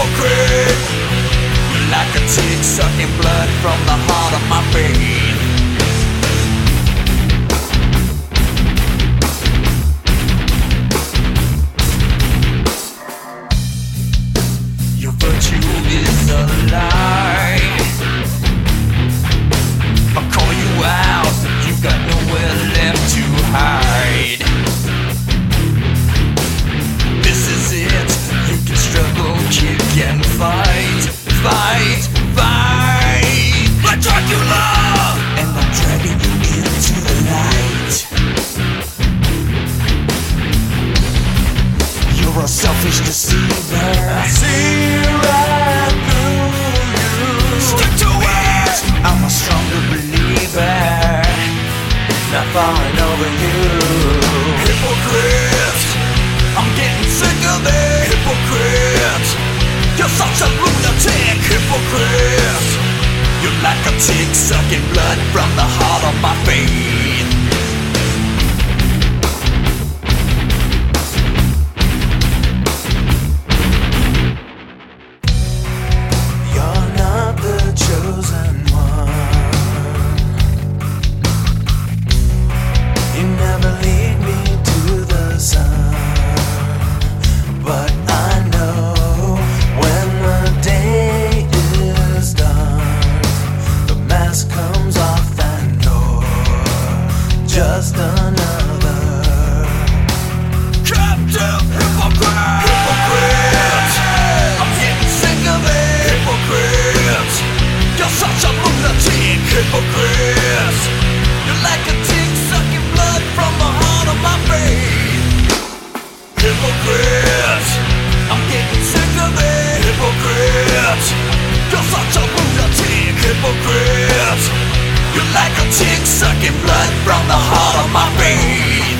hypocrite. You're like a tick sucking blood from the heart of my vein. Your virtue is a lie. I'll call you out, you've got nowhere left to hide. This is it, you can struggle, kick and fight. Fight, fight, like Dracula. And I'm dragging you into the light. You're a selfish deceiver. I see right through you. Stick to it. I'm a stronger believer, not falling over you. Hypocrite, I'm getting sick of it. Hypocrite, you're such a lunatic. Hypocrite, you're like a tick sucking blood from the heart of my vein. You're not the chosen one. You never lead me to the sun. But I know when the day is done, the mask comes off and you're just another Captive hypocrite. Hypocrite, I'm getting sick of it. Hypocrite, you're such a lunatic. Hypocrite, you're like a tick sucking blood from the heart of my vein. Hypocrite, I'm getting sick of it. Hypocrite, you're such a lunatic. Hypocrite, you're like a tick sucking blood from the heart of my vein.